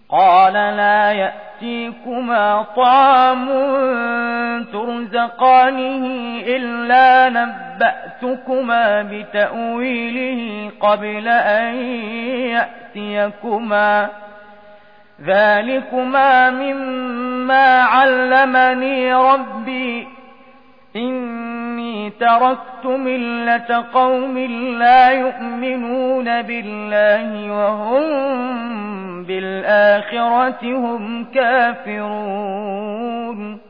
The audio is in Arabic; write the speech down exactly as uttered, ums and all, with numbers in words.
قال لا يأتيكما طعام ترزقانه إلا نبأتكما بتأويله قبل أن يأتيكما ذلكما مما علمني ربي إني تركت ملة قوم لا يؤمنون بالله وهم بالآخرة هم كافرون